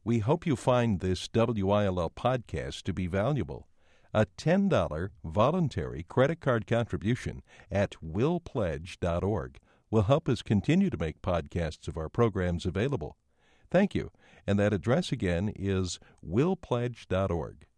We hope you find this WILL podcast to be valuable. A $10 voluntary credit card contribution at willpledge.org will help us continue to make podcasts of our programs available. Thank you. And that address again is willpledge.org.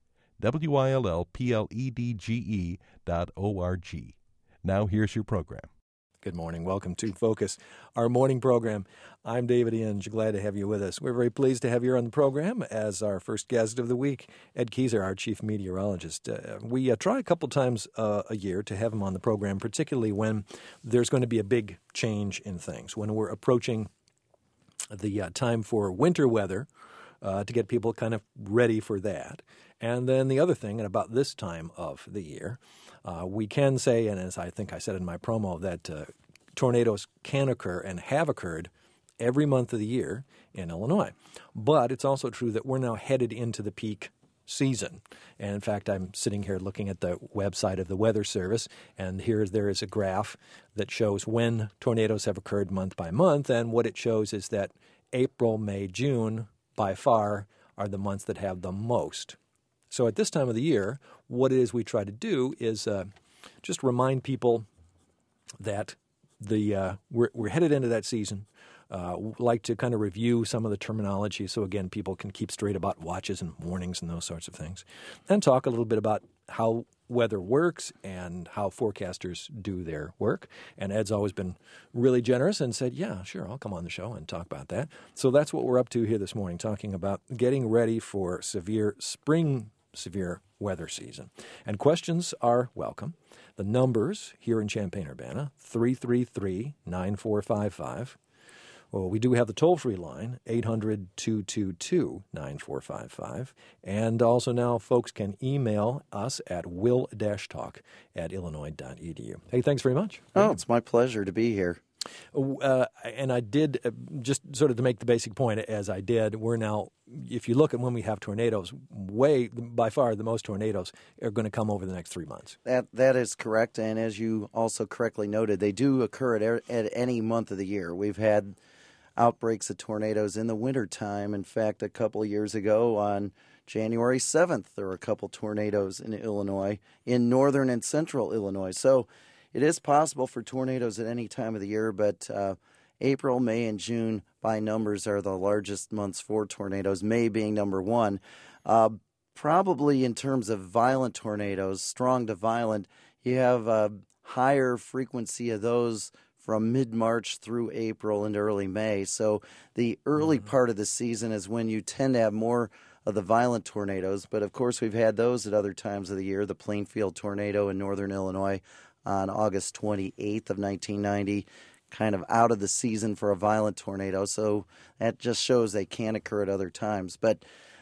WILLPLEDGE.org. Now here's your program. Good morning. Welcome to Focus, our morning program. I'm David Inge. Glad to have you with us. We're very pleased to have you on the program as our first guest of the week, Ed Keeser, our chief meteorologist. We try a couple times a year to have him on the program, particularly when there's going to be a big change in things, when we're approaching the time for winter weather, to get people kind of ready for that. And then the other thing, at about this time of the year, we can say, and as I think I said in my promo, that tornadoes can occur and have occurred every month of the year in Illinois. But it's also true that we're now headed into the peak season. And in fact, I'm sitting here looking at the website of the Weather Service, and there is a graph that shows when tornadoes have occurred month by month, and what it shows is that April, May, June, by far, are the months that have the most. So at this time of the year, what it is we try to do is just remind people that we're headed into that season. Like to kind of review some of the terminology so, again, people can keep straight about watches and warnings and those sorts of things. And talk a little bit about how weather works and how forecasters do their work. And Ed's always been really generous and said, yeah, sure, I'll come on the show and talk about that. So that's what we're up to here this morning, talking about getting ready for severe weather season. And questions are welcome. The numbers here in Champaign-Urbana, 333-9455. Well, we do have the toll-free line, 800-222-9455. And also now folks can email us at will-talk@illinois.edu. Hey, thanks very much. Oh, it's my pleasure to be here. And I did, just sort of to make the basic point, as I did, we're now, if you look at when we have tornadoes, by far the most tornadoes are going to come over the next 3 months. That is correct. And as you also correctly noted, they do occur at any month of the year. We've had outbreaks of tornadoes in the wintertime. In fact, a couple of years ago on January 7th, there were a couple tornadoes in Illinois, in northern and central Illinois. So it is possible for tornadoes at any time of the year, but April, May, and June by numbers are the largest months for tornadoes, May being number one. Probably in terms of violent tornadoes, strong to violent, you have a higher frequency of those from mid-March through April and early May. So the early part of the season is when you tend to have more of the violent tornadoes. But, of course, we've had those at other times of the year. The Plainfield tornado in northern Illinois on August 28th of 1990, kind of out of the season for a violent tornado. So that just shows they can occur at other times. But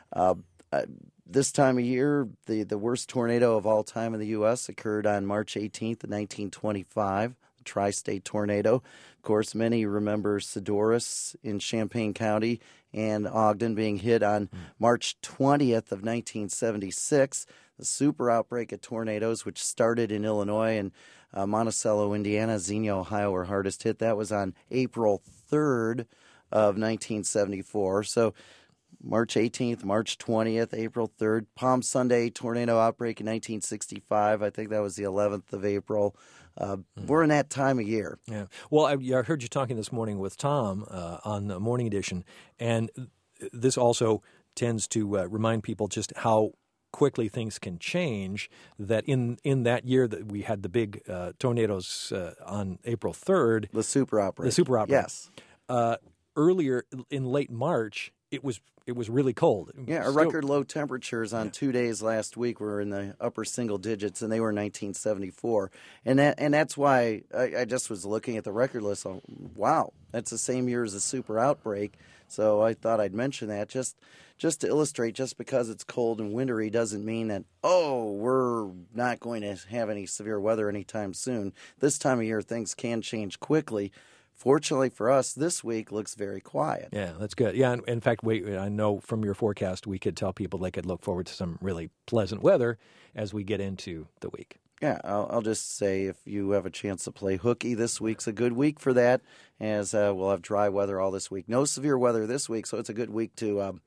this time of year, the worst tornado of all time in the U.S. occurred on March 18th of 1925. Tri-State tornado. Of course, many remember Sidorus in Champaign County and Ogden being hit on March 20th of 1976. The super outbreak of tornadoes, which started in Illinois and Monticello, Indiana, Xenia, Ohio, were hardest hit. That was on April 3rd of 1974. So March 18th, March 20th, April 3rd. Palm Sunday tornado outbreak in 1965. I think that was the 11th of April. We're in that time of year. Yeah. Well, I heard you talking this morning with Tom on the Morning Edition, and this also tends to remind people just how quickly things can change, that in that year that we had the big tornadoes on April 3rd. The super outbreak. Yes. Earlier in late March, it was really cold. Yeah, record low temperatures on 2 days last week were in the upper single digits, and they were in 1974. And that's why I just was looking at the record list. So, wow, that's the same year as the super outbreak. So I thought I'd mention that just to illustrate, just because it's cold and wintry doesn't mean that, we're not going to have any severe weather anytime soon. This time of year, things can change quickly. Fortunately for us, this week looks very quiet. Yeah, that's good. Yeah, in fact, I know from your forecast we could tell people they could look forward to some really pleasant weather as we get into the week. Yeah, I'll just say if you have a chance to play hooky, this week's a good week for that, as we'll have dry weather all this week. No severe weather this week, so it's a good week to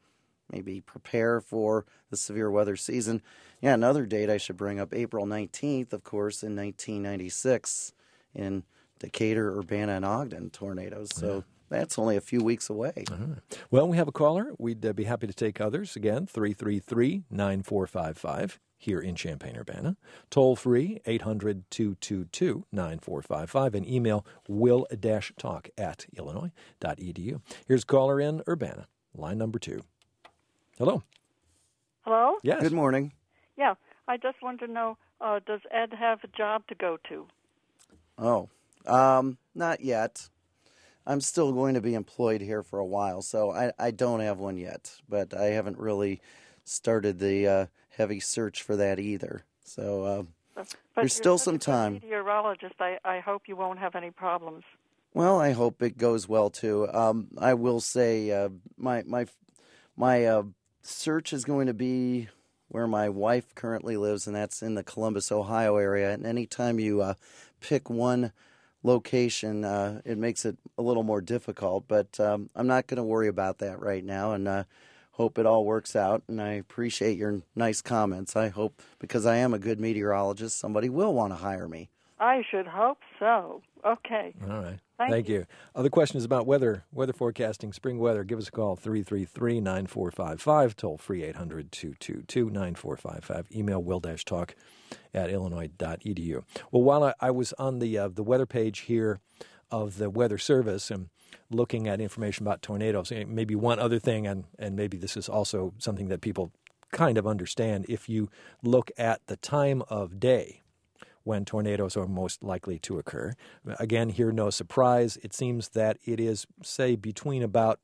maybe prepare for the severe weather season. Yeah, another date I should bring up, April 19th, of course, in 1996 in Decatur, Urbana, and Ogden tornadoes. So that's only a few weeks away. Well, we have a caller. We'd be happy to take others. Again, 333-9455 here in Champaign-Urbana. Toll free, 800-222-9455, and email will-talk@illinois.edu. Here's a caller in Urbana, line number 2. Hello. Hello? Yes. Good morning. Yeah, I just want to know, does Ed have a job to go to? Oh, not yet. I'm still going to be employed here for a while, so I don't have one yet, but I haven't really started the heavy search for that either. So there's still some time. But you're a meteorologist. I hope you won't have any problems. Well, I hope it goes well, too. I will say my search is going to be where my wife currently lives, and that's in the Columbus, Ohio area. And anytime you pick one location, it makes it a little more difficult. But I'm not going to worry about that right now, and hope it all works out. And I appreciate your nice comments. I hope, because I am a good meteorologist, somebody will want to hire me. I should hope so. Okay. All right. Thank you. Other questions about weather forecasting, spring weather, give us a call, 333-9455, toll free 800-222-9455, email will-talk@illinois.edu. Well, while I was on the weather page here of the Weather Service and looking at information about tornadoes, maybe one other thing, and maybe this is also something that people kind of understand, if you look at the time of day when tornadoes are most likely to occur. Again, here, no surprise. It seems that it is, say, between about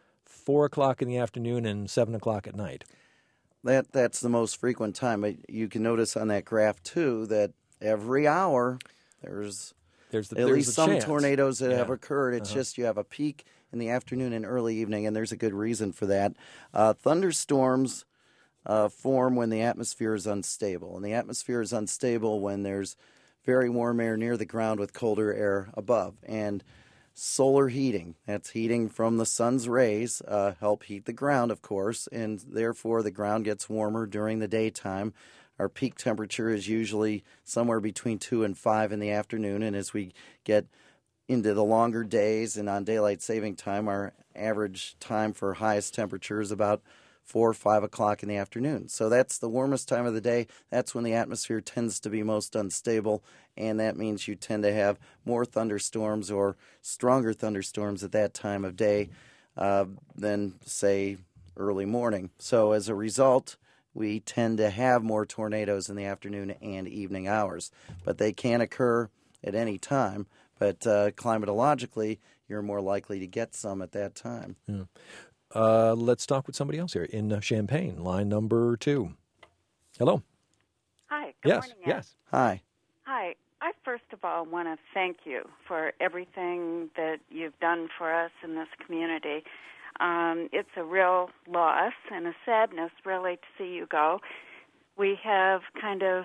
4 o'clock in the afternoon and 7 o'clock at night. That's the most frequent time. You can notice on that graph, too, that every hour there's at least some chance. Tornadoes that have occurred. It's just you have a peak in the afternoon and early evening, and there's a good reason for that. Thunderstorms form when the atmosphere is unstable. And the atmosphere is unstable when there's very warm air near the ground with colder air above. And solar heating, that's heating from the sun's rays, help heat the ground, of course, and therefore the ground gets warmer during the daytime. Our peak temperature is usually somewhere between 2 and 5 in the afternoon, and as we get into the longer days and on daylight saving time, our average time for highest temperature is about 4 or 5 o'clock in the afternoon. So that's the warmest time of the day. That's when the atmosphere tends to be most unstable, and that means you tend to have more thunderstorms or stronger thunderstorms at that time of day than, say, early morning. So as a result, we tend to have more tornadoes in the afternoon and evening hours. But they can occur at any time. But climatologically, you're more likely to get some at that time. Yeah. Let's talk with somebody else here in Champaign, line number 2. Hello. Hi. Good morning, Ed. Yes. Hi. Hi. I first of all want to thank you for everything that you've done for us in this community. It's a real loss and a sadness, really, to see you go. We have kind of,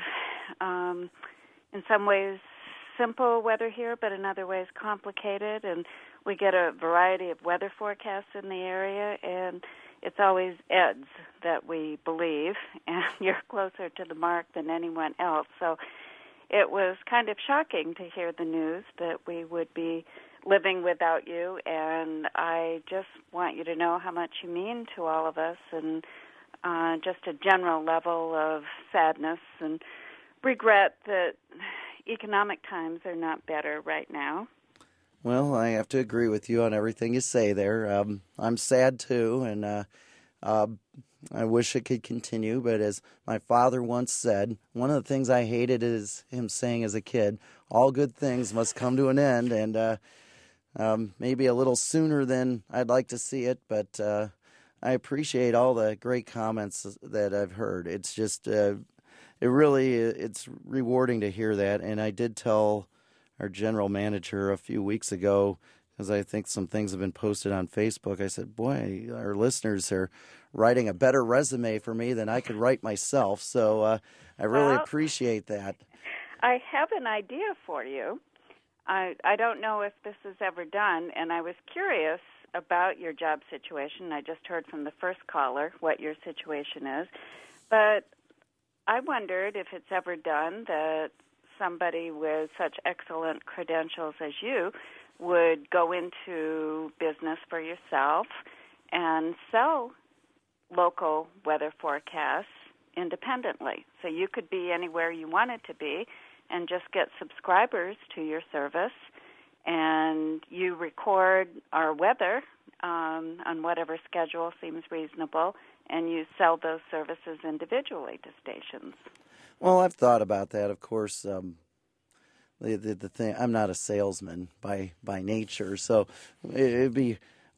in some ways, simple weather here, but in other ways complicated, and we get a variety of weather forecasts in the area, and it's always Ed's that we believe, and you're closer to the mark than anyone else. So it was kind of shocking to hear the news that we would be living without you, and I just want you to know how much you mean to all of us, and just a general level of sadness and regret that economic times are not better right now. Well, I have to agree with you on everything you say there. I'm sad, too, and I wish it could continue. But as my father once said, one of the things I hated is him saying as a kid, all good things must come to an end, and maybe a little sooner than I'd like to see it. But I appreciate all the great comments that I've heard. It's just, it's rewarding to hear that. And I did tell our general manager a few weeks ago, because I think some things have been posted on Facebook. I said, boy, our listeners are writing a better resume for me than I could write myself. So I really appreciate that. I have an idea for you. I don't know if this is ever done, and I was curious about your job situation. I just heard from the first caller what your situation is. But I wondered if it's ever done that somebody with such excellent credentials as you would go into business for yourself and sell local weather forecasts independently. So you could be anywhere you wanted to be and just get subscribers to your service, and you record our weather on whatever schedule seems reasonable, and you sell those services individually to stations. Well, I've thought about that, of course. The thing, I'm not a salesman by nature, so it'd be.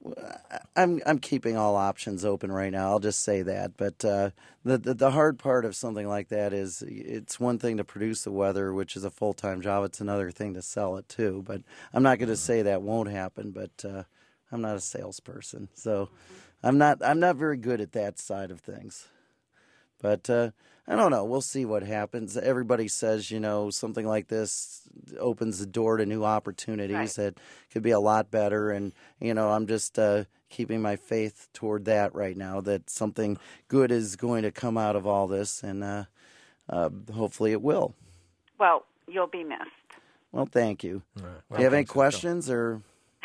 I'm keeping all options open right now. I'll just say that. But the hard part of something like that is it's one thing to produce the weather, which is a full-time job. It's another thing to sell it too. But I'm not going to say that won't happen. But I'm not a salesperson, so I'm not very good at that side of things. But I don't know. We'll see what happens. Everybody says, something like this opens the door to new opportunities that could be a lot better. And, I'm just keeping my faith toward that right now, that something good is going to come out of all this, and hopefully it will. Well, you'll be missed. Well, thank you. Right. Do you have any questions or...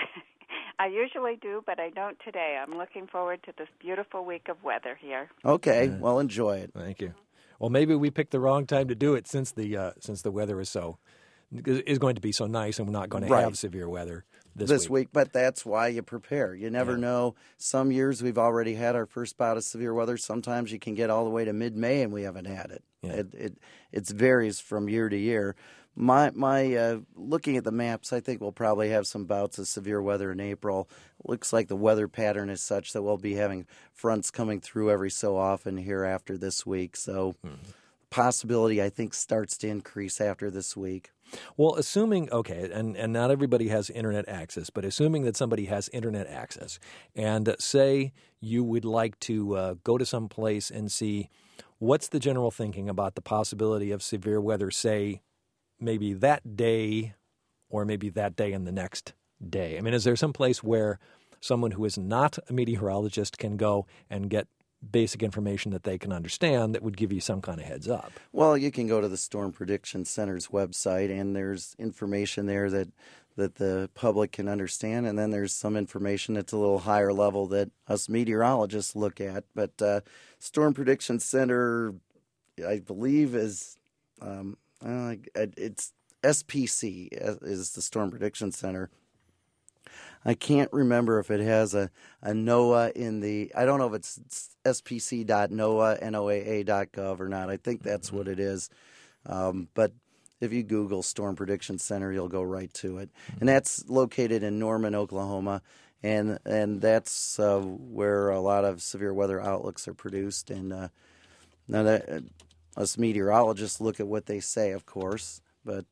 I usually do, but I don't today. I'm looking forward to this beautiful week of weather here. Okay, well, enjoy it. Thank you. Well, maybe we picked the wrong time to do it since the weather is going to be so nice, and we're not going to have severe weather this week. But that's why you prepare. You never know. Some years we've already had our first bout of severe weather. Sometimes you can get all the way to mid-May and we haven't had it. Yeah. It varies from year to year. My looking at the maps, I think we'll probably have some bouts of severe weather in April. Looks like the weather pattern is such that we'll be having fronts coming through every so often here after this week. So possibility, I think, starts to increase after this week. Well, assuming, and not everybody has Internet access, but assuming that somebody has Internet access, and say you would like to go to some place and see what's the general thinking about the possibility of severe weather, say, maybe that day or maybe that day and the next day. I mean, is there some place where someone who is not a meteorologist can go and get basic information that they can understand that would give you some kind of heads up? Well, you can go to the Storm Prediction Center's website, and there's information there that the public can understand, and then there's some information that's a little higher level that us meteorologists look at. But Storm Prediction Center, I believe, is it's SPC is the Storm Prediction Center. I can't remember if it has a NOAA in the. I don't know if it's spc.noaa.gov or not. I think that's what it is. But if you Google Storm Prediction Center, you'll go right to it, and that's located in Norman, Oklahoma, and that's where a lot of severe weather outlooks are produced. And now that us meteorologists look at what they say, of course, but.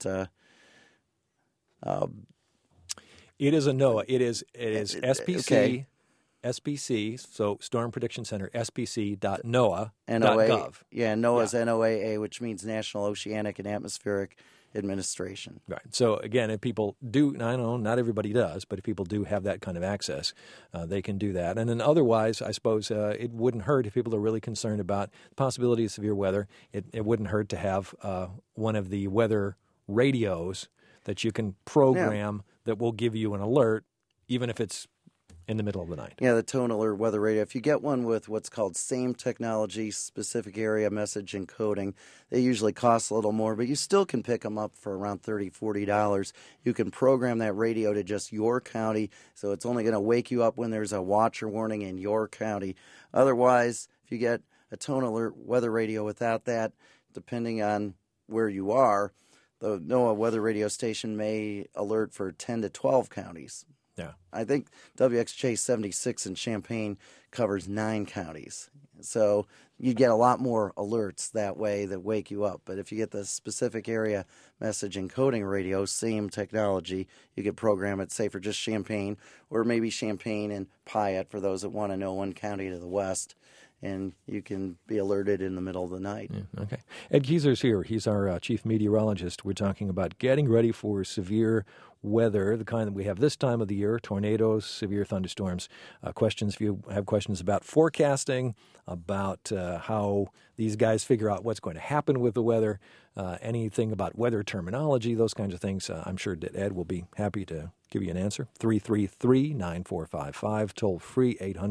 It is a NOAA. It is SPC, okay. SPC, so Storm Prediction Center, spc.noaa.gov. Yeah, NOAA's NOAA, which means National Oceanic and Atmospheric Administration. Right. So, again, if people do, I know not everybody does, but if people do have that kind of access, they can do that. And then otherwise, I suppose it wouldn't hurt if people are really concerned about the possibility of severe weather. It wouldn't hurt to have one of the weather radios that you can program that will give you an alert, even if it's in the middle of the night. Yeah, the tone alert weather radio. If you get one with what's called SAME technology, specific area message encoding, they usually cost a little more, but you still can pick them up for around $30, $40. You can program that radio to just your county, so it's only going to wake you up when there's a watch or warning in your county. Otherwise, if you get a tone alert weather radio without that, depending on where you are, the NOAA weather radio station may alert for 10 to 12 counties. Yeah. I think WXJ 76 in Champaign covers 9 counties. So you get a lot more alerts that way that wake you up. But if you get the specific area message encoding radio, same technology, you could program it, say, for just Champaign, or maybe Champaign and Piatt for those that want to know one county to the west. And you can be alerted in the middle of the night. Yeah, okay. Ed Keeser's here. He's our chief meteorologist. We're talking about getting ready for severe weather, the kind that we have this time of the year, tornadoes, severe thunderstorms. Questions, if you have questions about forecasting, about how these guys figure out what's going to happen with the weather, anything about weather terminology, those kinds of things, I'm sure that Ed will be happy to give you an answer. 333-9455, toll free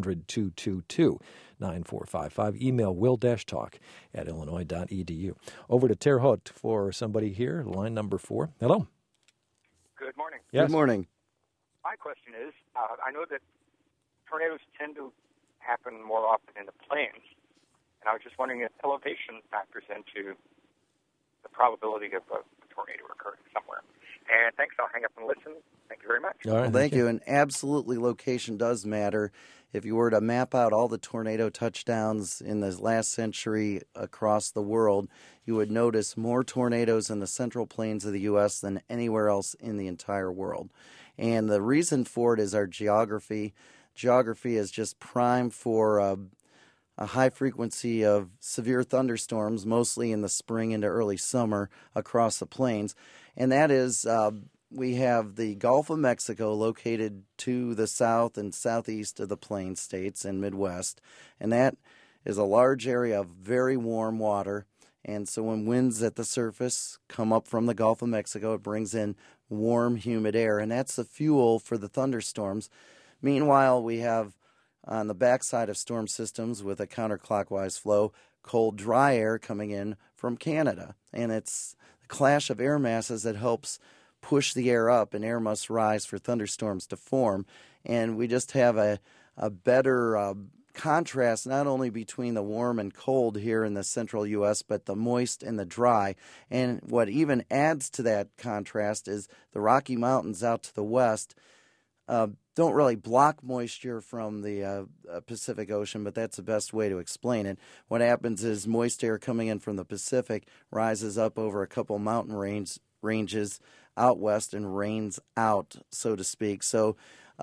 800-222-9455. Email will-talk@illinois.edu. Over to Terre Haute for somebody here, line number 4. Hello. Good morning. Yes. Good morning. My question is, I know that tornadoes tend to happen more often in the plains, and I was just wondering if elevation factors into the probability of a tornado occurring somewhere. And thanks, I'll hang up and listen. Thank you very much. All right, Well, thank you. And absolutely, location does matter. If you were to map out all the tornado touchdowns in the last century across the world, you would notice more tornadoes in the central plains of the U.S. than anywhere else in the entire world. And the reason for it is our geography. Geography is just prime for a high frequency of severe thunderstorms, mostly in the spring into early summer across the plains. And that is, we have the Gulf of Mexico located to the south and southeast of the Plains states and Midwest. And that is a large area of very warm water. And so when winds at the surface come up from the Gulf of Mexico, it brings in warm, humid air. And that's the fuel for the thunderstorms. Meanwhile, we have on the backside of storm systems with a counterclockwise flow, cold, dry air coming in from Canada. And it's the clash of air masses that helps push the air up, and air must rise for thunderstorms to form. And we just have a better contrast not only between the warm and cold here in the central U.S., but the moist and the dry. And what even adds to that contrast is the Rocky Mountains out to the west don't really block moisture from the Pacific Ocean, but that's the best way to explain it. What happens is moist air coming in from the Pacific rises up over a couple mountain ranges out west and rains out, so to speak. So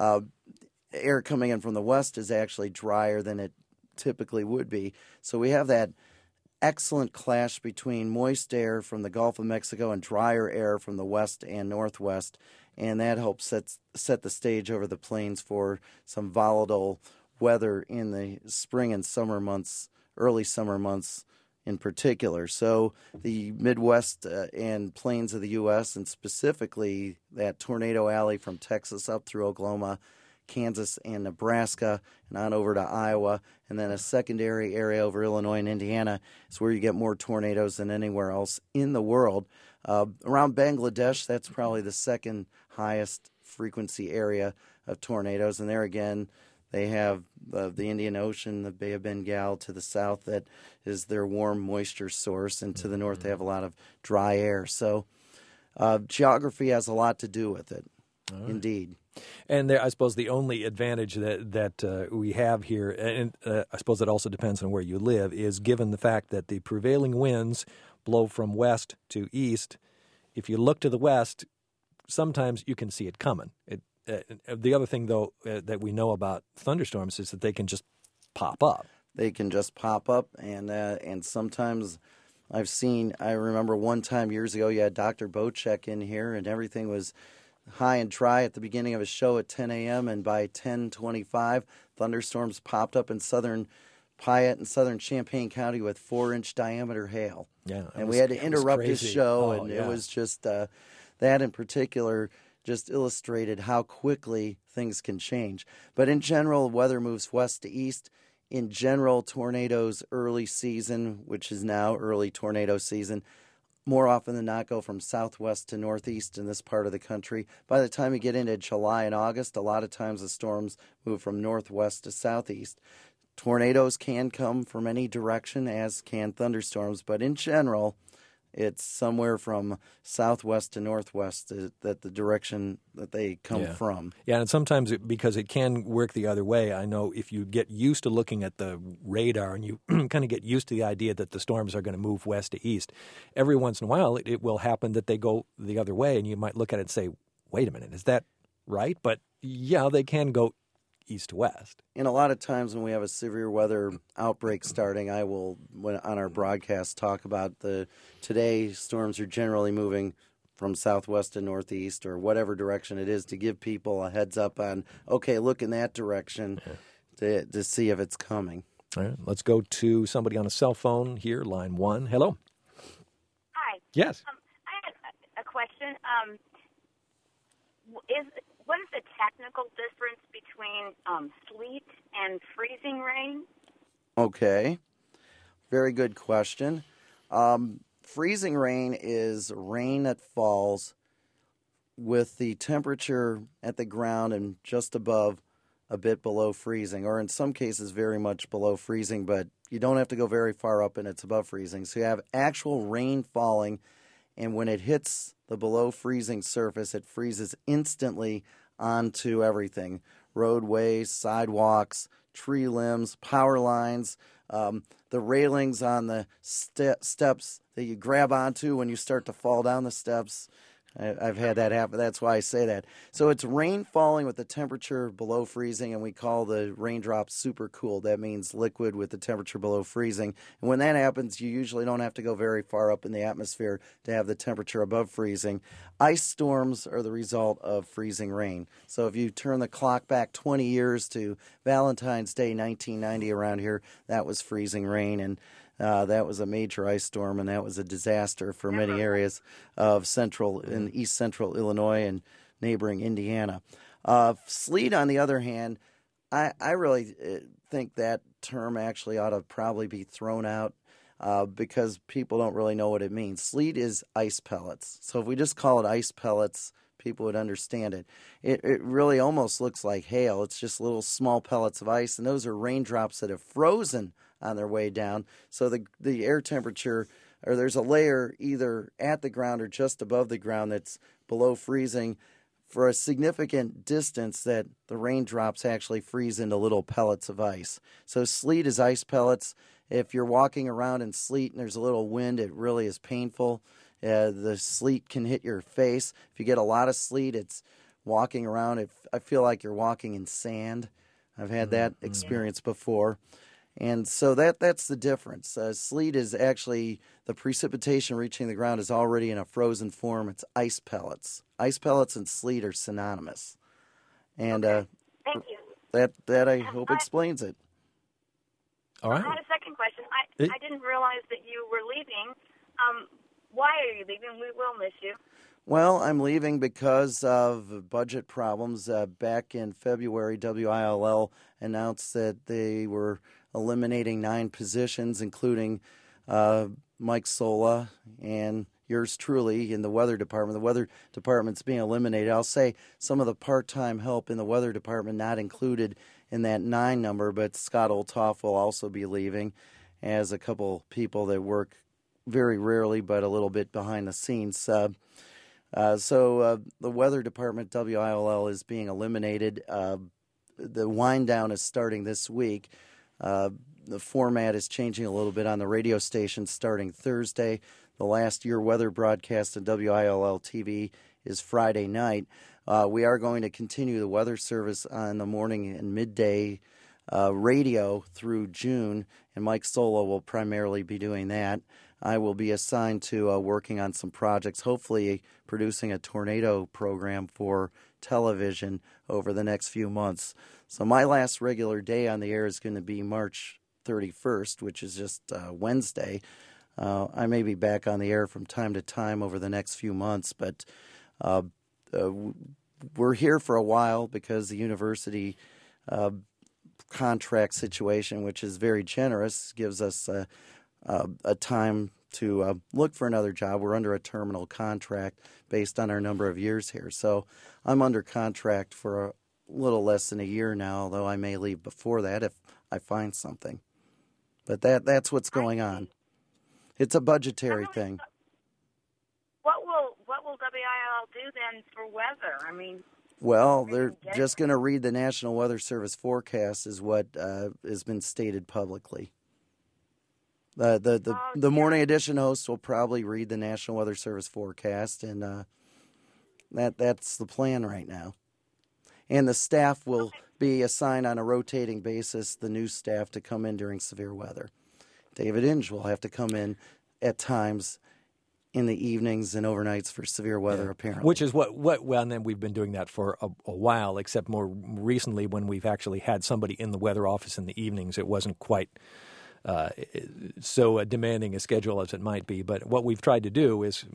air coming in from the west is actually drier than it typically would be. So we have that excellent clash between moist air from the Gulf of Mexico and drier air from the west and northwest, and that helps set the stage over the plains for some volatile weather in the spring and summer months, early summer months in particular. So the Midwest and plains of the U.S., and specifically that tornado alley from Texas up through Oklahoma, Kansas, and Nebraska, and on over to Iowa, and then a secondary area over Illinois and Indiana is where you get more tornadoes than anywhere else in the world. Around Bangladesh, that's probably the second highest frequency area of tornadoes, and there again, they have the Indian Ocean, the Bay of Bengal to the south that is their warm moisture source, and to the north they have a lot of dry air. So geography has a lot to do with it, indeed. And there, I suppose the only advantage that we have here, and I suppose it also depends on where you live, is given the fact that the prevailing winds blow from west to east. If you look to the west, sometimes you can see it coming. The other thing, though, that we know about thunderstorms is that they can just pop up. They can just pop up, and sometimes I remember one time years ago, you had Dr. Bocek in here, and everything was high and dry at the beginning of his show at 10 a.m., and by 10:25, thunderstorms popped up in southern Piatt and southern Champaign County with 4-inch diameter hail. Yeah, and we had to interrupt his show, and it was just that in particular just illustrated how quickly things can change. But in general, weather moves west to east. In general, tornadoes early season, which is now early tornado season, more often than not go from southwest to northeast in this part of the country. By the time you get into July and August, a lot of times the storms move from northwest to southeast. Tornadoes can come from any direction, as can thunderstorms, but in general, it's somewhere from southwest to northwest that the direction that they come from. Yeah, and sometimes because it can work the other way, I know if you get used to looking at the radar and you kind of get used to the idea that the storms are going to move west to east, every once in a while it will happen that they go the other way, and you might look at it and say, wait a minute, is that right? But yeah, they can go east to west. And a lot of times when we have a severe weather outbreak starting, I will, on our broadcast, talk about today storms are generally moving from southwest to northeast or whatever direction it is, to give people a heads up on, okay, look in that direction to see if it's coming. All right, let's go to somebody on a cell phone here, line 1. Hello. Hi. Yes. I had a question. What is the technical difference between sleet and freezing rain? Okay. Very good question. Freezing rain is rain that falls with the temperature at the ground and just above, a bit below freezing, or in some cases very much below freezing, but you don't have to go very far up and it's above freezing. So you have actual rain falling, and when it hits the below freezing surface, it freezes instantly onto everything: roadways, sidewalks, tree limbs, power lines, the railings on the steps that you grab onto when you start to fall down the steps. I've had that happen. That's why I say that. So it's rain falling with the temperature below freezing, and we call the raindrops super cool. That means liquid with the temperature below freezing. And when that happens, you usually don't have to go very far up in the atmosphere to have the temperature above freezing. Ice storms are the result of freezing rain. So if you turn the clock back 20 years to Valentine's Day 1990 around here, that was freezing rain, and that was a major ice storm, and that was a disaster for many areas of central and east central Illinois and neighboring Indiana. Sleet, on the other hand, I really think that term actually ought to probably be thrown out because people don't really know what it means. Sleet is ice pellets. So if we just call it ice pellets, people would understand it. It really almost looks like hail. It's just little small pellets of ice, and those are raindrops that have frozen on their way down. So the air temperature, or there's a layer either at the ground or just above the ground that's below freezing for a significant distance, that the raindrops actually freeze into little pellets of ice. So sleet is ice pellets. If you're walking around in sleet and there's a little wind, it really is painful. The sleet can hit your face. If you get a lot of sleet, it's walking around. I feel like you're walking in sand. I've had that experience before. And so that's the difference. Sleet is actually, the precipitation reaching the ground is already in a frozen form. It's ice pellets. Ice pellets and sleet are synonymous. And Thank you. that I hope explains it. All right. I had a second question. I didn't realize that you were leaving. Why are you leaving? We will miss you. Well, I'm leaving because of budget problems. Back in February, WILL announced that they were eliminating 9 positions, including Mike Sola and yours truly in the weather department. The weather department's being eliminated. I'll say some of the part-time help in the weather department not included in that 9 number, but Scott Olthoff will also be leaving, as a couple people that work very rarely but a little bit behind the scenes. So the weather department, WILL, is being eliminated. The wind down is starting this week. The format is changing a little bit on the radio station starting Thursday. The last year weather broadcast on WILL TV is Friday night. We are going to continue the weather service on the morning and midday radio through June, and Mike Sola will primarily be doing that. I will be assigned to working on some projects, hopefully producing a tornado program for television over the next few months. So my last regular day on the air is going to be March 31st, which is just Wednesday. I may be back on the air from time to time over the next few months, but we're here for a while because the university contract situation, which is very generous, gives us a time to look for another job. We're under a terminal contract based on our number of years here. So I'm under contract for a little less than a year now, although I may leave before that if I find something. But that's what's going on. It's a budgetary thing. What will WIL do then for weather? I mean, well, they're just going to read the National Weather Service forecast, is what has been stated publicly. The morning edition host will probably read the National Weather Service forecast, and that's the plan right now. And the staff will be assigned on a rotating basis, the new staff, to come in during severe weather. David Inge will have to come in at times in the evenings and overnights for severe weather, apparently. Which is well, and then we've been doing that for a while, except more recently when we've actually had somebody in the weather office in the evenings. It wasn't quite so demanding a schedule as it might be. But what we've tried to do is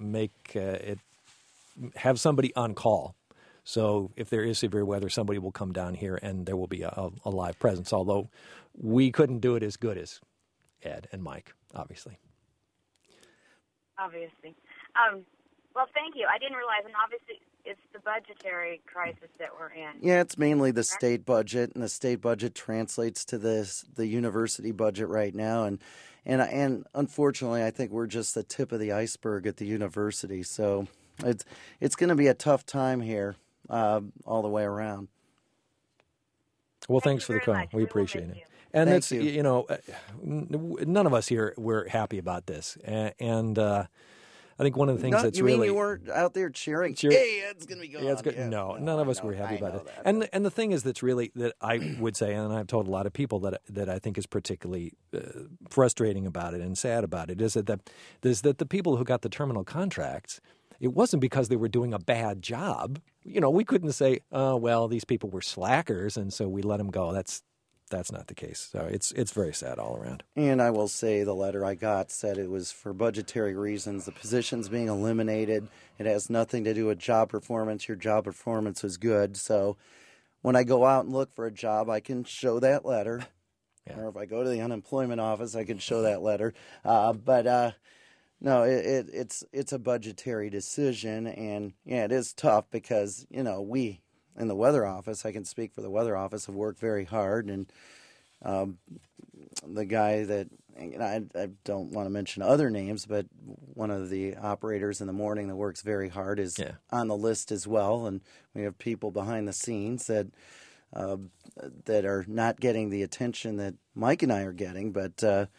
have somebody on call. So if there is severe weather, somebody will come down here and there will be a live presence, although we couldn't do it as good as Ed and Mike, obviously. Obviously. Well, thank you. I didn't realize, and obviously it's the budgetary crisis that we're in. Yeah, it's mainly the state budget, and the state budget translates to the university budget right now. And unfortunately, I think we're just the tip of the iceberg at the university. So it's going to be a tough time here all the way around. Well, thanks for the call. We appreciate it. And Thank you. You know, none of us here were happy about this, and I think one of the things that's you really mean you weren't out there cheering? Hey, it's going to be going. Yeah, it's good. Yeah. No, none of us were happy about it. That. And the thing is that's really that I would say, and I've told a lot of people that I think is particularly frustrating about it and sad about it, is that the people who got the terminal contracts, it wasn't because they were doing a bad job. You know, we couldn't say, oh, well, these people were slackers, and so we let them go. That's not the case. So it's very sad all around. And I will say the letter I got said it was for budgetary reasons. The position's being eliminated. It has nothing to do with job performance. Your job performance was good. So when I go out and look for a job, I can show that letter. Yeah. Or if I go to the unemployment office, I can show that letter. No, it's a budgetary decision. And, yeah, it is tough because, you know, we – in the weather office, I can speak for the weather office, have worked very hard. And the guy that, I don't want to mention other names, but one of the operators in the morning that works very hard is on the list as well. And we have people behind the scenes that are not getting the attention that Mike and I are getting. But,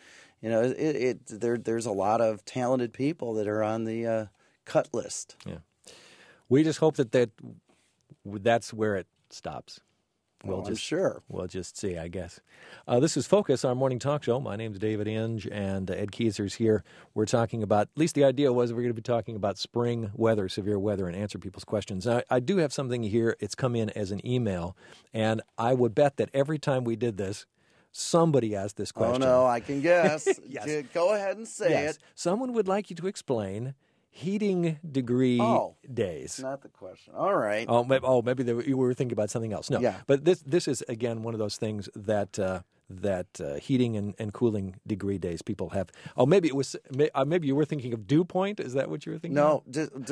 there's a lot of talented people that are on the cut list. Yeah. We just hope that's where it stops. I'm sure. We'll just see, I guess. This is Focus, our morning talk show. My name's David Inge, and Ed Kieser's here. We're talking about, at least the idea was we're going to be talking about spring weather, severe weather, and answer people's questions. I do have something here. It's come in as an email, and I would bet that every time we did this, somebody asked this question. Oh, no, I can guess. Yes. Go ahead and say it. Someone would like you to explain heating degree days. Not the question. All right. Maybe you were thinking about something else. No, but this is again one of those things that heating and cooling degree days people have. Oh, maybe it was. Maybe you were thinking of dew point. Is that what you were thinking? No,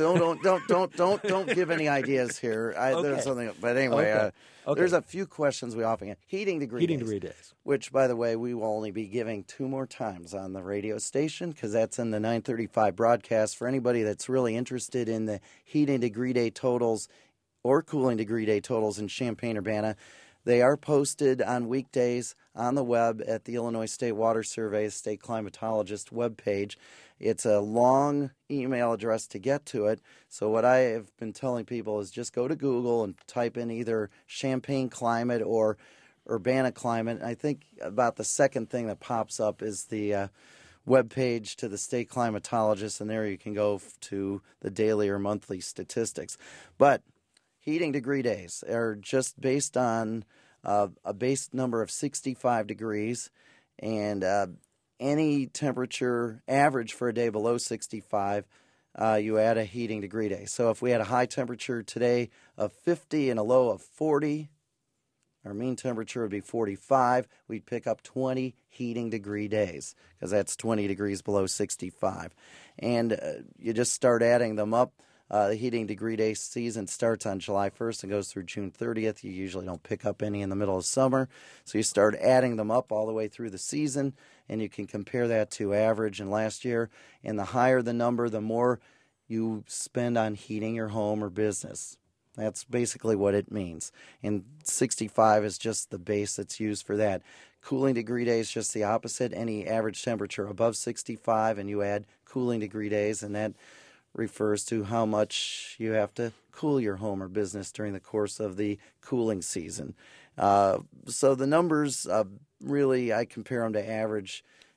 don't give any ideas here. There's something, but anyway, there's a few questions we often get. Heating degree days, which, by the way, we will only be giving 2 more times on the radio station because that's in the 9:35 broadcast. For anybody that's really interested in the heating degree day totals or cooling degree day totals in Champaign-Urbana, they are posted on weekdays on the web at the Illinois State Water Survey State Climatologist webpage. It's a long email address to get to it. So what I have been telling people is just go to Google and type in either Champaign climate or Urbana climate. I think about the second thing that pops up is the webpage to the state climatologist, and there you can go to the daily or monthly statistics. But heating degree days are just based on a base number of 65 degrees, and any temperature average for a day below 65, you add a heating degree day. So if we had a high temperature today of 50 and a low of 40, our mean temperature would be 45. We'd pick up 20 heating degree days because that's 20 degrees below 65. And you just start adding them up. The heating degree day season starts on July 1st and goes through June 30th. You usually don't pick up any in the middle of summer. So you start adding them up all the way through the season, and you can compare that to average in last year. And the higher the number, the more you spend on heating your home or business. That's basically what it means. And 65 is just the base that's used for that. Cooling degree days, just the opposite. Any average temperature above 65, and you add cooling degree days, and that refers to how much you have to cool your home or business during the course of the cooling season. So the numbers, really, I compare them to average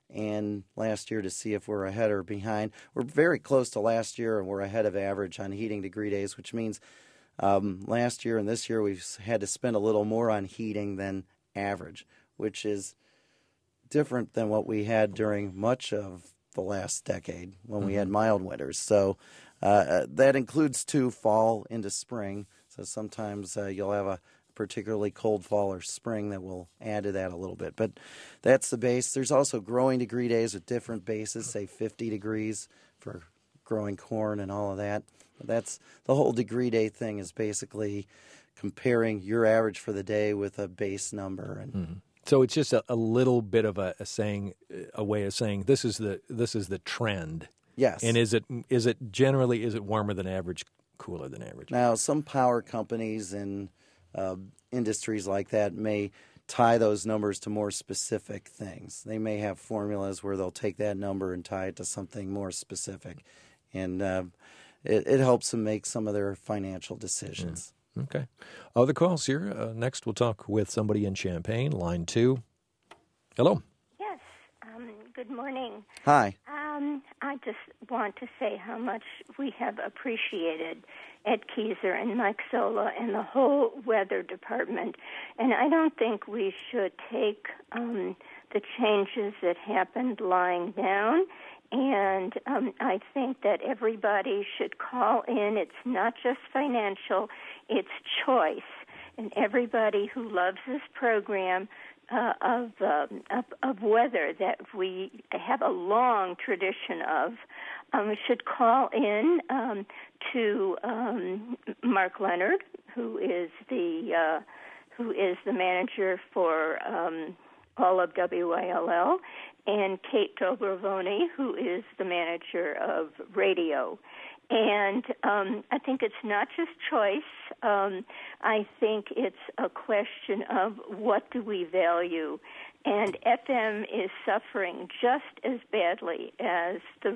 and last year to see if we're ahead or behind. We're very close to last year, and we're ahead of average on heating degree days, which means last year and this year we've had to spend a little more on heating than average, which is different than what we had during much of the last decade when we had mild winters. So that includes too fall into spring. So sometimes you'll have a particularly cold fall or spring that will add to that a little bit. But that's the base. There's also growing degree days with different bases, say 50 degrees for growing corn and all of that. But that's the whole degree day thing is basically comparing your average for the day with a base number. And So it's just a little bit of a way of saying this is the trend. Yes. And is it generally warmer than average, cooler than average? Now, some power companies and industries like that may tie those numbers to more specific things. They may have formulas where they'll take that number and tie it to something more specific. And it helps them make some of their financial decisions. Yeah. Okay. Other calls here. Next, we'll talk with somebody in Champaign, line 2. Hello. Yes. Good morning. Hi. I just want to say how much we have appreciated Ed Keezer and Mike Sola and the whole weather department. And I don't think we should take the changes that happened lying down. And I think that everybody should call in. It's not just financial, it's choice. And everybody who loves this program of weather that we have a long tradition of should call in to Mark Leonard, who is the manager for all of WILL, and Kate Dobrovoni, who is the manager of radio. And I think it's not just choice. I think it's a question of what do we value. And FM is suffering just as badly as the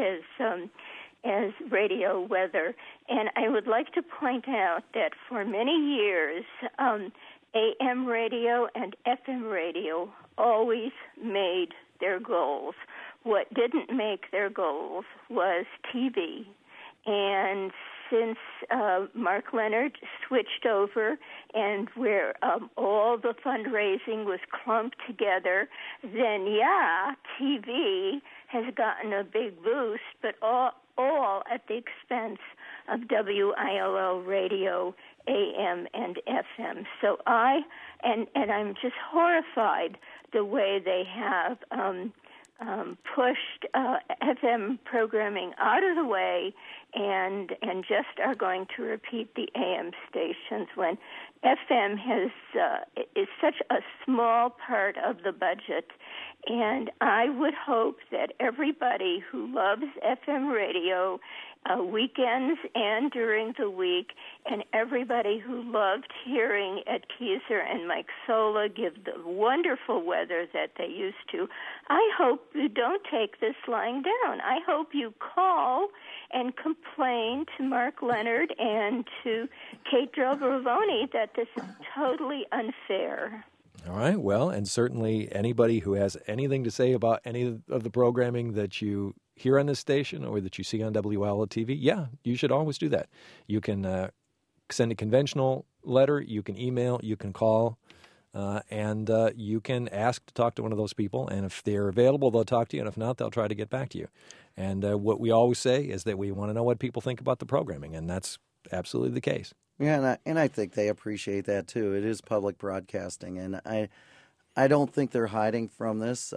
as radio weather. And I would like to point out that for many years, AM radio and FM radio always made their goals. What didn't make their goals was TV. And since Mark Leonard switched over and where all the fundraising was clumped together, then, TV has gotten a big boost, but all at the expense of WILL radio, AM and FM. So and I'm just horrified the way they have pushed FM programming out of the way and just are going to repeat the AM stations when FM is such a small part of the budget. And I would hope that everybody who loves FM radio weekends and during the week, and everybody who loved hearing Ed Keezer and Mike Sola give the wonderful weather that they used to, I hope you don't take this lying down. I hope you call and complain to Mark Leonard and to Kate Dobrovoni that this is totally unfair. All right. Well, and certainly anybody who has anything to say about any of the programming that you hear on this station or that you see on WILL TV, you should always do that. You can send a conventional letter, you can email, you can call, and you can ask to talk to one of those people. And if they're available, they'll talk to you. And if not, they'll try to get back to you. And what we always say is that we want to know what people think about the programming, and that's absolutely the case. Yeah, and I think they appreciate that too. It is public broadcasting, and I don't think they're hiding from this.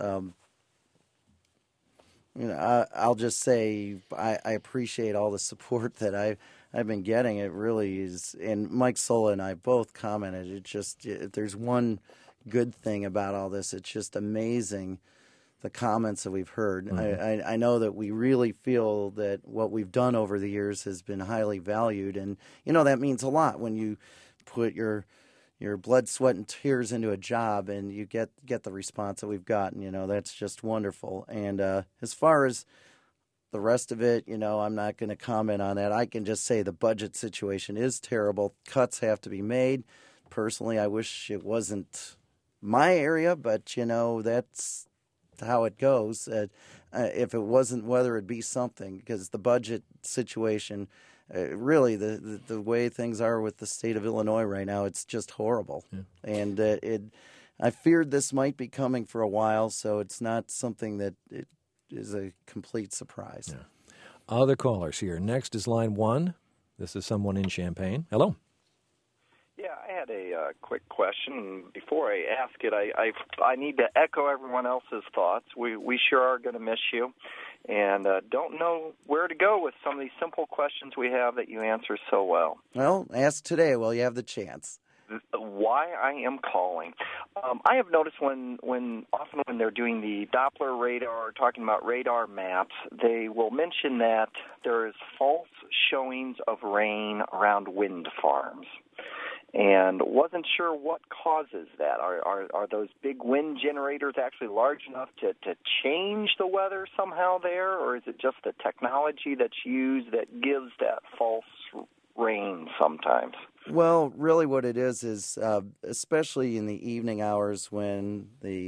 I'll just say I appreciate all the support that I've been getting. It really is, and Mike Sola and I both commented. It just if there's one good thing about all this, it's just amazing the comments that we've heard. Mm-hmm. I know that we really feel that what we've done over the years has been highly valued, and that means a lot when you put your blood, sweat, and tears into a job and you get the response that we've gotten. That's just wonderful. And as far as the rest of it, I'm not going to comment on that. I can just say the budget situation is terrible. Cuts have to be made. Personally, I wish it wasn't my area, but how it goes. If it wasn't weather, it'd be something, because the budget situation, really the way things are with the state of Illinois right now, it's just horrible. Yeah. And I feared this might be coming for a while, so it's not something that it is a complete surprise. Yeah. Other callers here. Next is line 1. This is someone in Champaign. Hello. Yeah, I had a quick question. Before I ask it, I need to echo everyone else's thoughts. We sure are going to miss you, and don't know where to go with some of these simple questions we have that you answer so well. Well, ask today while you have the chance. Why I am calling. I have noticed often when they're doing the Doppler radar, talking about radar maps, they will mention that there is false showings of rain around wind farms. And wasn't sure what causes that. Are those big wind generators actually large enough to change the weather somehow there, or is it just the technology that's used that gives that false rain sometimes? Well, really what it is especially in the evening hours when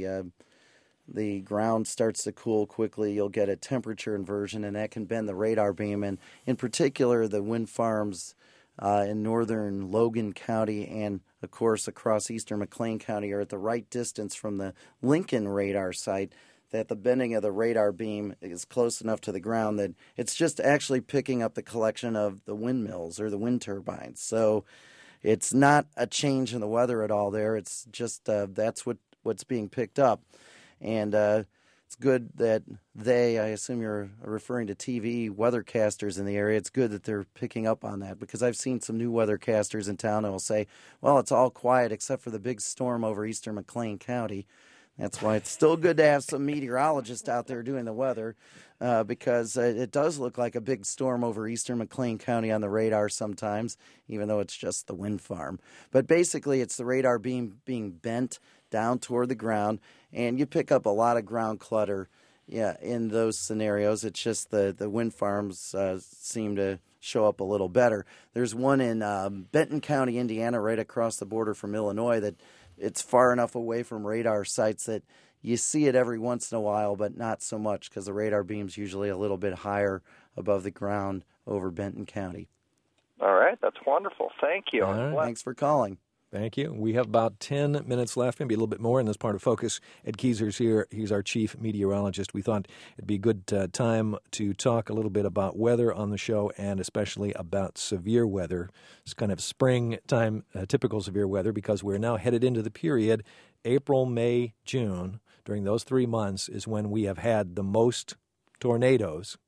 the ground starts to cool quickly, you'll get a temperature inversion, and that can bend the radar beam. And in particular, the wind farms in northern Logan County and, of course, across eastern McLean County are at the right distance from the Lincoln radar site, that the bending of the radar beam is close enough to the ground that it's just actually picking up the collection of the windmills or the wind turbines. So it's not a change in the weather at all there. It's just that's what's being picked up. And it's good that I assume you're referring to TV weathercasters in the area, it's good that they're picking up on that, because I've seen some new weathercasters in town that will say, well, it's all quiet except for the big storm over eastern McLean County. That's why it's still good to have some meteorologists out there doing the weather, because it does look like a big storm over eastern McLean County on the radar sometimes, even though it's just the wind farm. But basically, it's the radar beam being bent down toward the ground, and you pick up a lot of ground clutter in those scenarios. It's just the wind farms seem to show up a little better. There's one in Benton County, Indiana, right across the border from Illinois, that it's far enough away from radar sites that you see it every once in a while, but not so much, because the radar beam's usually a little bit higher above the ground over Benton County. All right, that's wonderful. Thank you. All right. Thanks for calling. Thank you. We have about 10 minutes left, maybe a little bit more in this part of Focus. Ed Kieser's here. He's our chief meteorologist. We thought it'd be a good time to talk a little bit about weather on the show, and especially about severe weather. It's kind of springtime, typical severe weather, because we're now headed into the period April, May, June. During those 3 months is when we have had the most tornadoes.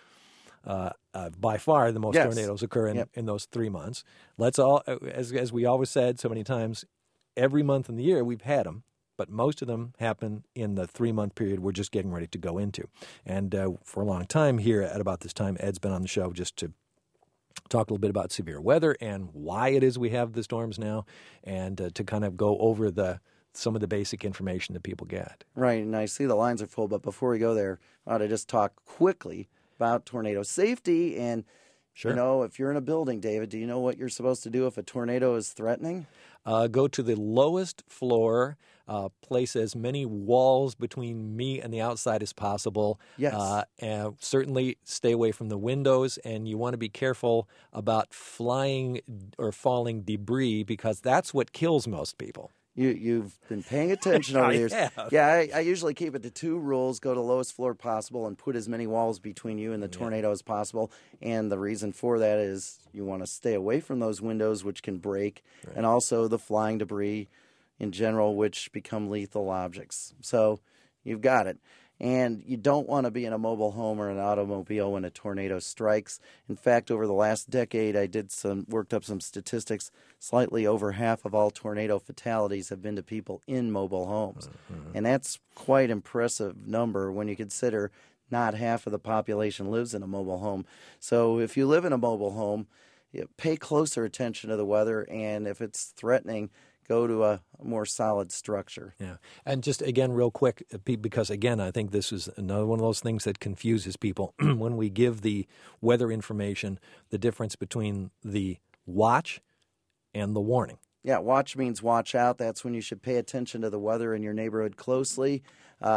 By far, the most tornadoes occur in those 3 months. Let's all, as we always said so many times, every month in the year we've had them, but most of them happen in the 3-month period we're just getting ready to go into. And for a long time here, at about this time, Ed's been on the show just to talk a little bit about severe weather and why it is we have the storms now, and to kind of go over some of the basic information that people get. Right, and I see the lines are full, but before we go there, I ought to just talk quickly about tornado safety. And, sure. If you're in a building, David, do you know what you're supposed to do if a tornado is threatening? Go to the lowest floor, place as many walls between me and the outside as possible. Yes. And certainly stay away from the windows, and you want to be careful about flying or falling debris, because that's what kills most people. You've been paying attention over the years. Yeah, I usually keep it to 2 rules. Go to lowest floor possible and put as many walls between you and the tornado as possible. And the reason for that is you want to stay away from those windows, which can break, and also the flying debris in general, which become lethal objects. So you've got it. And you don't want to be in a mobile home or an automobile when a tornado strikes. In fact, over the last decade, I worked up some statistics. Slightly over half of all tornado fatalities have been to people in mobile homes. Mm-hmm. And that's quite impressive number when you consider not half of the population lives in a mobile home. So if you live in a mobile home, pay closer attention to the weather, and if it's threatening, go to a more solid structure. Yeah. And just, again, real quick, because, again, I think this is another one of those things that confuses people. When we give the weather information, the difference between the watch and the warning. Yeah, watch means watch out. That's when you should pay attention to the weather in your neighborhood closely.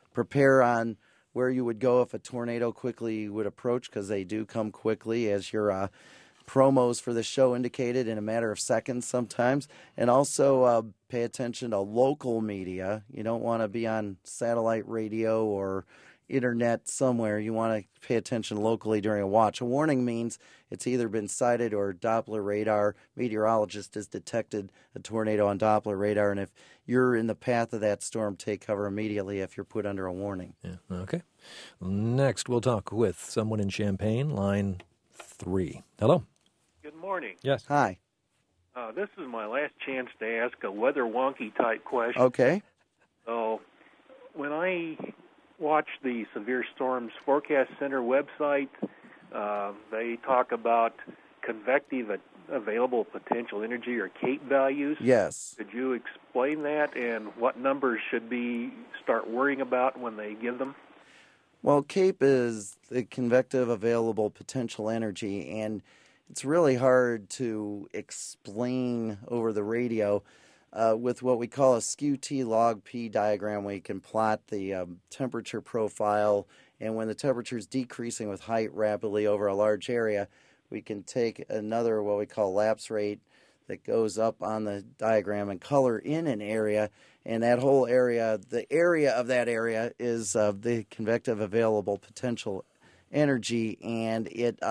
prepare on where you would go if a tornado quickly would approach, because they do come quickly, as your promos for the show indicated, in a matter of seconds sometimes. And also pay attention to local media. You don't want to be on satellite radio or internet somewhere. You want to pay attention locally during a watch. A warning means it's either been sighted or Doppler radar meteorologist has detected a tornado on Doppler radar, and if you're in the path of that storm, take cover immediately if you're put under a warning. Yeah. Okay. Next, we'll talk with someone in Champaign, line 3. Hello. Good morning. Yes. Hi. This is my last chance to ask a weather wonky type question. Okay. So, when I watch the Severe Storms Forecast Center website, they talk about convective available potential energy, or CAPE values. Yes. Could you explain that, and what numbers should we start worrying about when they give them? Well, CAPE is the convective available potential energy, and it's really hard to explain over the radio. With what we call a skew T log P diagram, we can plot the temperature profile, and when the temperature is decreasing with height rapidly over a large area, we can take another, what we call lapse rate, that goes up on the diagram and color in an area, and that whole area, the area of that area is the convective available potential energy, and it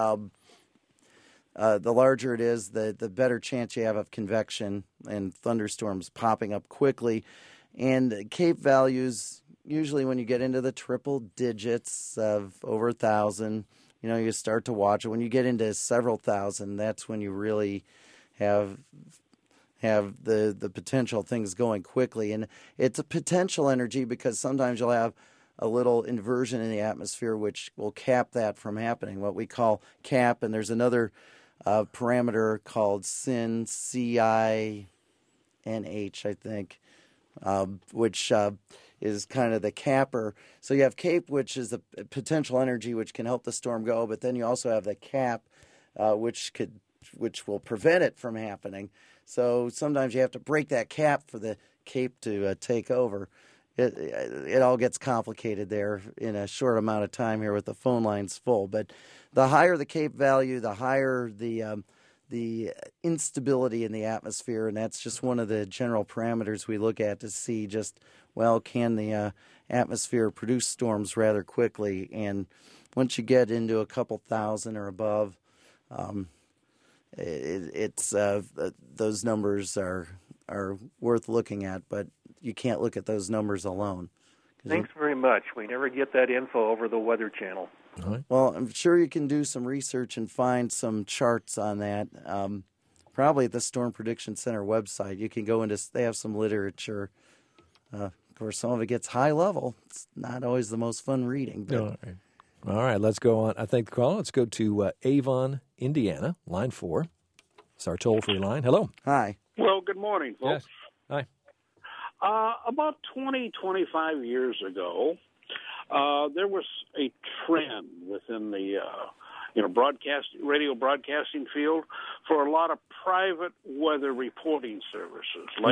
the larger it is, the better chance you have of convection and thunderstorms popping up quickly. And CAPE values, usually when you get into the triple digits of over 1,000, you start to watch it. When you get into several thousand, that's when you really have the potential things going quickly. And it's a potential energy because sometimes you'll have a little inversion in the atmosphere which will cap that from happening, what we call cap. And there's another parameter called SIN, C-I-N-H, I think, which is kind of the capper. So you have CAPE, which is the potential energy which can help the storm go, but then you also have the cap, which will prevent it from happening. So sometimes you have to break that cap for the CAPE to take over. It all gets complicated there in a short amount of time here with the phone lines full. But the higher the CAPE value, the higher the instability in the atmosphere, and that's just one of the general parameters we look at to see just, can the atmosphere produce storms rather quickly? And once you get into a couple thousand or above, those numbers are worth looking at, but you can't look at those numbers alone. Thanks very much. We never get that info over the Weather Channel. Right. Well, I'm sure you can do some research and find some charts on that. Probably at the Storm Prediction Center website. You can go into, they have some literature. Of course, some of it gets high level. It's not always the most fun reading. But... All right, let's go on. I think the call. Let's go to Avon, Indiana, line 4. It's our toll-free line. Hello. Hi. Well, good morning, folks. Yes. Hi. About 25 years ago, there was a trend within the radio broadcasting field for a lot of private weather reporting services, like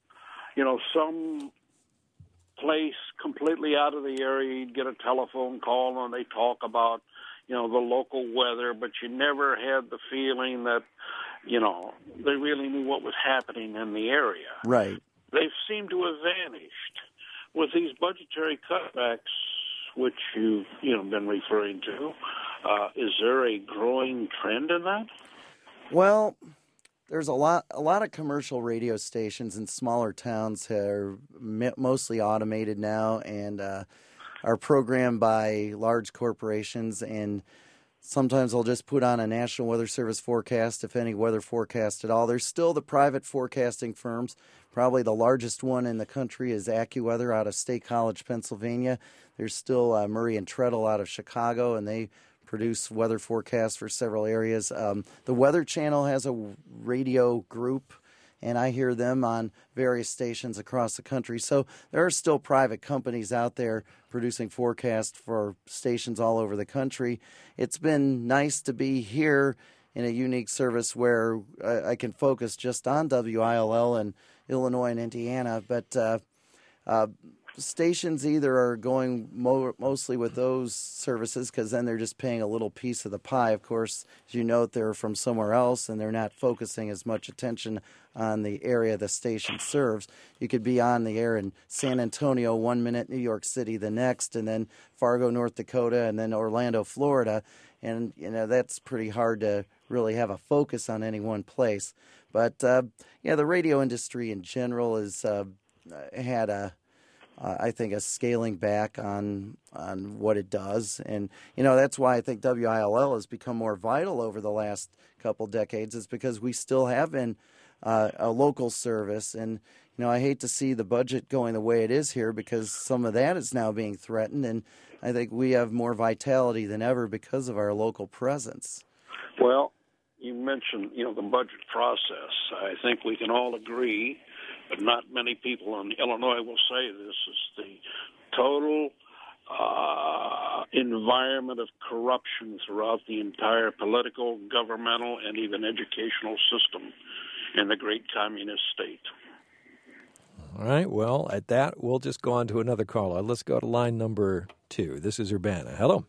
some place completely out of the area. You'd get a telephone call and they talk about the local weather, but you never had the feeling that they really knew what was happening in the area. Right. They've seemed to have vanished with these budgetary cutbacks, which you've been referring to. Is there a growing trend in that? Well, there's a lot of commercial radio stations in smaller towns that are mostly automated now and are programmed by large corporations, and sometimes they'll just put on a National Weather Service forecast, if any weather forecast at all. There's still the private forecasting firms. Probably the largest one in the country is AccuWeather out of State College, Pennsylvania. There's still Murray and Treadle out of Chicago, and they produce weather forecasts for several areas. The Weather Channel has a radio group, and I hear them on various stations across the country. So there are still private companies out there producing forecasts for stations all over the country. It's been nice to be here in a unique service where I can focus just on WILL and Illinois and Indiana, but stations either are going mostly with those services because then they're just paying a little piece of the pie. Of course, as you note, they're from somewhere else and they're not focusing as much attention on the area the station serves. You could be on the air in San Antonio 1 minute, New York City the next, and then Fargo, North Dakota, and then Orlando, Florida. And, that's pretty hard to really have a focus on any one place. But, the radio industry in general has had I think a scaling back on what it does. And, that's why I think WILL has become more vital over the last couple decades, is because we still have been a local service. And, I hate to see the budget going the way it is here because some of that is now being threatened. And I think we have more vitality than ever because of our local presence. Well, you mentioned, the budget process. I think we can all agree, but not many people in Illinois will say this, is the total environment of corruption throughout the entire political, governmental, and even educational system in the great communist state. All right. Well, at that, we'll just go on to another caller. Let's go to line number 2. This is Urbana. Hello.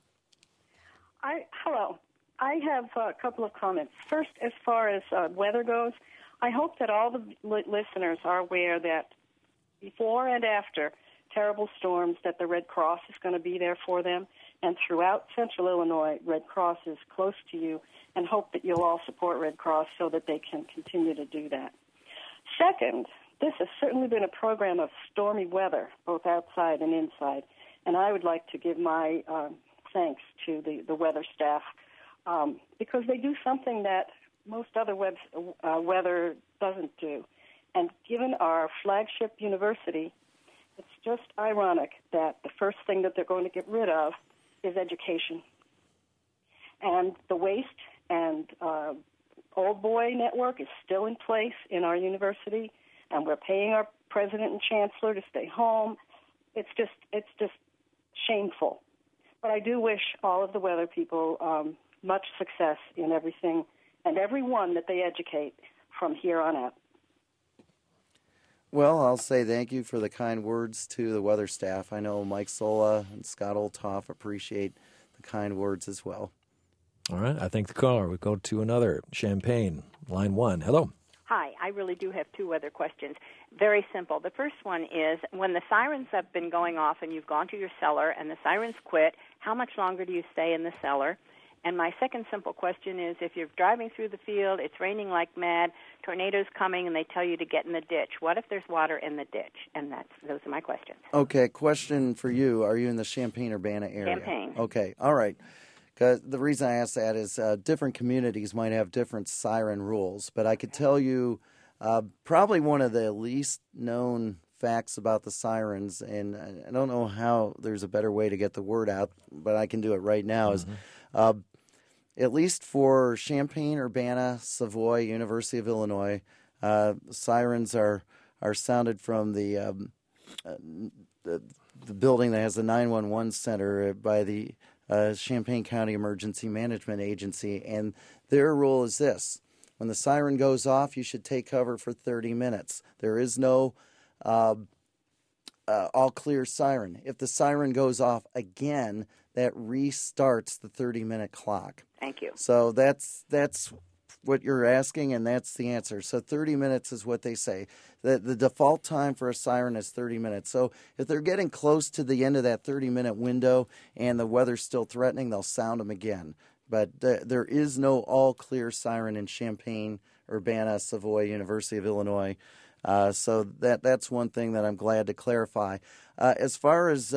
Hello. I have a couple of comments. First, as far as weather goes, I hope that all the listeners are aware that before and after terrible storms, that the Red Cross is going to be there for them. And throughout central Illinois, Red Cross is close to you, and hope that you'll all support Red Cross so that they can continue to do that. Second, this has certainly been a program of stormy weather, both outside and inside, and I would like to give my thanks to the weather staff because they do something that most other weather doesn't do. And given our flagship university, it's just ironic that the first thing that they're going to get rid of is education. And the waste and old boy network is still in place in our university, and we're paying our president and chancellor to stay home. It's just shameful. But I do wish all of the weather people much success in everything and everyone that they educate from here on out. Well, I'll say thank you for the kind words to the weather staff. I know Mike Sola and Scott Olthoff appreciate the kind words as well. All right. I thank the caller. We go to another. Champaign, line 1. Hello. Hi. I really do have 2 weather questions. Very simple. The first one is, when the sirens have been going off and you've gone to your cellar and the sirens quit, how much longer do you stay in the cellar? And my second simple question is, if you're driving through the field, it's raining like mad, tornadoes coming, and they tell you to get in the ditch. What if there's water in the ditch? And those are my questions. Okay, question for you. Are you in the Champaign-Urbana area? Champaign. Okay, all right. Because the reason I ask that is different communities might have different siren rules, but I could tell you probably one of the least known facts about the sirens, and I don't know how there's a better way to get the word out, but I can do it right now, is at least for Champaign, Urbana, Savoy, University of Illinois, sirens are sounded from the building that has the 911 center by the Champaign County Emergency Management Agency, and their rule is this: when the siren goes off, you should take cover for 30 minutes. There is no all clear siren. If the siren goes off again, that restarts the 30-minute clock. Thank you. So that's what you're asking, and that's the answer. So 30 minutes is what they say. The default time for a siren is 30 minutes. So if they're getting close to the end of that 30-minute window and the weather's still threatening, they'll sound them again. But there is no all-clear siren in Champaign, Urbana, Savoy, University of Illinois. So that's one thing that I'm glad to clarify. As far as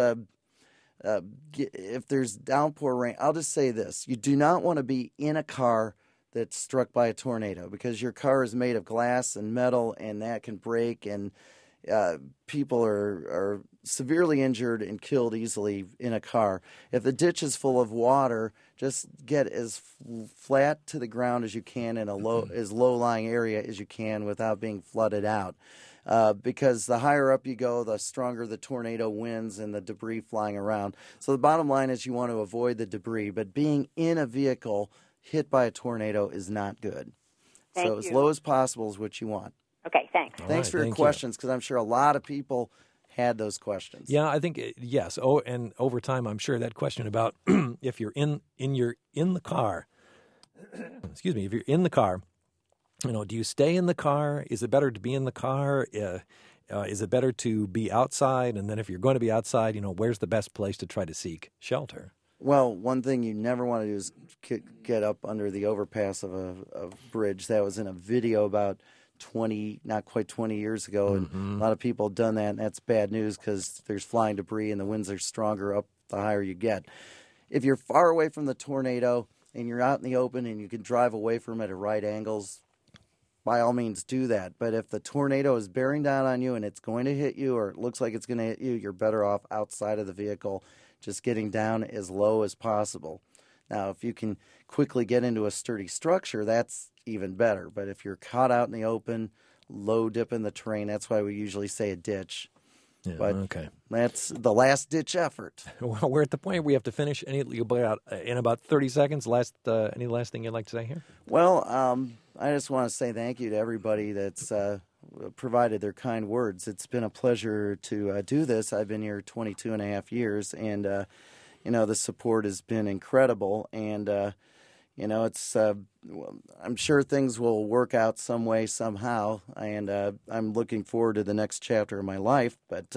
if there's downpour rain, I'll just say this. You do not want to be in a car that's struck by a tornado, because your car is made of glass and metal, and that can break, and people are severely injured and killed easily in a car. If the ditch is full of water, just get as flat to the ground as you can in as low-lying area as you can without being flooded out. Because the higher up you go, the stronger the tornado winds and the debris flying around. So the bottom line is you want to avoid the debris, but being in a vehicle hit by a tornado is not good. Thank so you. as low as possible is what you want. Okay, thanks. Thanks for your questions, because I'm sure a lot of people had those questions. Yeah, I think yes. Oh, and over time, I'm sure that question about if you're in the car, excuse me, if you're in the car, do you stay in the car? Is it better to be in the car? Is it better to be outside? And then if you're going to be outside, where's the best place to try to seek shelter? Well, one thing you never want to do is get up under the overpass of a bridge. That was in a video about not quite 20 years ago, and a lot of people have done that, and that's bad news because there's flying debris and the winds are stronger up the higher you get. If you're far away from the tornado and you're out in the open and you can drive away from it at right angles, by all means do that. But if the tornado is bearing down on you and it's going to hit you or it looks like it's going to hit you, you're better off outside of the vehicle, just getting down as low as possible. Now, if you can quickly get into a sturdy structure, that's even better. But if you're caught out in the open, low dip in the terrain, that's why we usually say a ditch. Yeah, but okay. That's the last ditch effort. Well, we're at the point where we have to finish in about 30 seconds. Any last thing you'd like to say here? Well, I just want to say thank you to everybody that's provided their kind words. It's been a pleasure to do this. I've been here 22 and a half years, and the support has been incredible. And it's I'm sure things will work out some way, somehow, and I'm looking forward to the next chapter of my life. But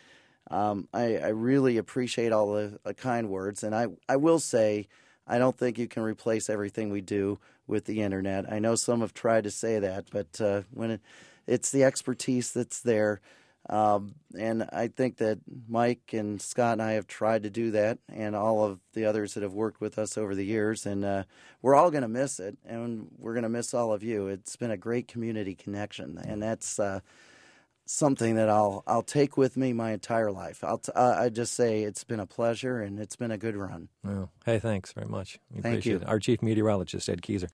I really appreciate all the kind words, and I will say I don't think you can replace everything we do with the Internet. I know some have tried to say that, but when it's the expertise that's there. And I think that Mike and Scott and I have tried to do that, and all of the others that have worked with us over the years. And we're all going to miss it, and we're going to miss all of you. It's been a great community connection, and that's something that I'll take with me my entire life. I just say it's been a pleasure, and it's been a good run. Well, hey, thanks very much. We Thank appreciate you. it. Our Chief Meteorologist, Ed Keezer.